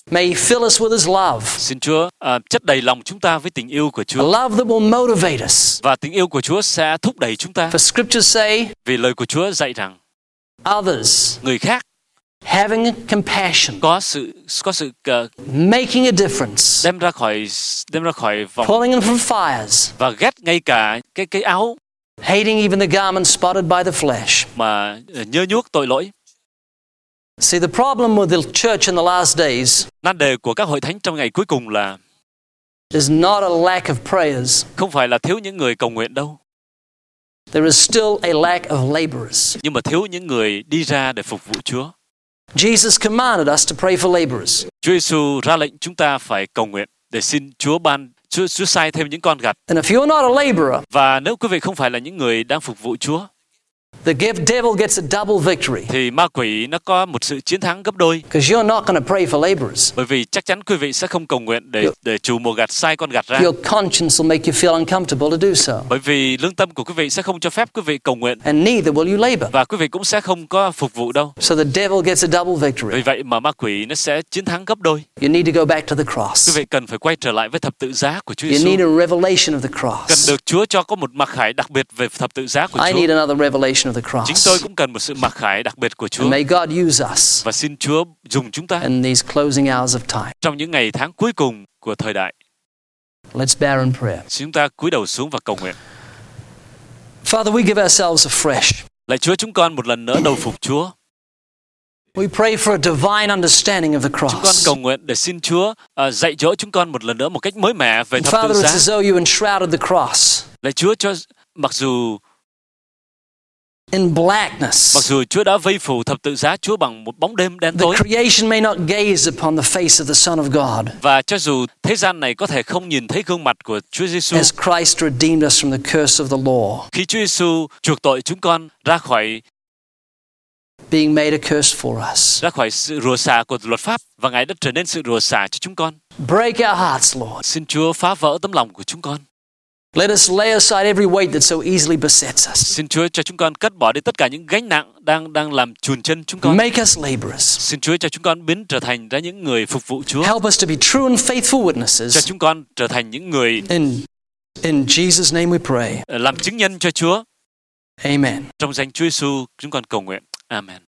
May He fill us with His love. Xin Chúa chất đầy lòng chúng ta với tình yêu của A Chúa. love that will motivate us. Và tình yêu của Chúa sẽ thúc đẩy chúng ta. For scriptures say, Vì lời của Chúa dạy rằng others, người khác having compassion, có sự making a difference, đem ra khỏi vòng pulling them from fires, và ghét ngay cả cái áo hating even the garment spotted by the flesh. mà nhơ nhuốc tội lỗi. See, the problem with the church in the last days Nan đề của các hội thánh trong ngày cuối cùng là is not a lack of prayers. không phải là thiếu những người cầu nguyện đâu, There is still a lack of laborers. nhưng mà thiếu những người đi ra để phục vụ Chúa. Jesus commanded us to pray for laborers. Chúa Giêsu ra lệnh chúng ta phải cầu nguyện để xin Chúa Chúa sai thêm những con gặt. And if you're not a laborer, Và nếu quý vị không phải là những người đang phục vụ Chúa, the devil gets a double victory thì ma quỷ nó có một sự chiến thắng gấp đôi. because you're not going to pray for laborers. Bởi vì chắc chắn quý vị sẽ không cầu nguyện để trù mùa gặt sai con gặt ra. Your conscience will make you feel uncomfortable to do so. Bởi vì lương tâm của quý vị sẽ không cho phép quý vị cầu nguyện, And neither will you labor. và quý vị cũng sẽ không có phục vụ đâu. So the devil gets a double Vì victory. vậy mà ma quỷ nó sẽ chiến thắng gấp đôi. You need to go back to the Quý cross. vị cần phải quay trở lại với thập tự giá của Chúa You need Giêsu. a revelation of the Cần cross. được Chúa cho có một mặc khải đặc biệt về thập tự giá của I Chúa. need another revelation of the Chính cross. tôi cũng cần một sự mặc khải đặc biệt của Chúa. And may God use us Và xin Chúa dùng chúng ta in these closing hours of time. trong những ngày tháng cuối cùng của thời đại. Let's bear in prayer. Xin chúng ta cúi đầu xuống và cầu nguyện. Father, we give ourselves afresh. Lạy Chúa, chúng con một lần nữa đầu phục Chúa. We pray for a divine understanding of the Chúng con cross. cầu nguyện để xin Chúa dạy dỗ chúng con một lần nữa một cách mới mẻ về And thập tự Father, it's giá. as though you enshrouded the cross Lạy Chúa, cho mặc dù in blackness. Chúa đã vây phủ thập tự giá Chúa bằng một bóng đêm đen The tối, creation may not gaze upon the face of the Son of God và cho dù thế gian này có thể không nhìn thấy gương mặt của Chúa Giêsu, as Christ redeemed us from the curse of the law, khi Chúa Giêsu chuộc tội chúng con ra khỏi being made a curse for us. sự rủa xả của luật pháp, và Ngài đã trở nên sự rủa xả cho chúng con. Break our hearts, Lord. Xin Chúa phá vỡ tấm lòng của chúng con. Let us lay aside every weight that so easily besets us. Xin Chúa cho chúng con cất bỏ đi tất cả những gánh nặng đang làm chùn chân chúng con. Make us laborers. Xin Chúa cho chúng con biến trở thành ra những người phục vụ Chúa. Help us to be true and faithful Cho witnesses. chúng con trở thành những người In Jesus' name we pray. làm chứng nhân cho Chúa. Amen. Trong danh Chúa Giêsu chúng con cầu nguyện. Amen.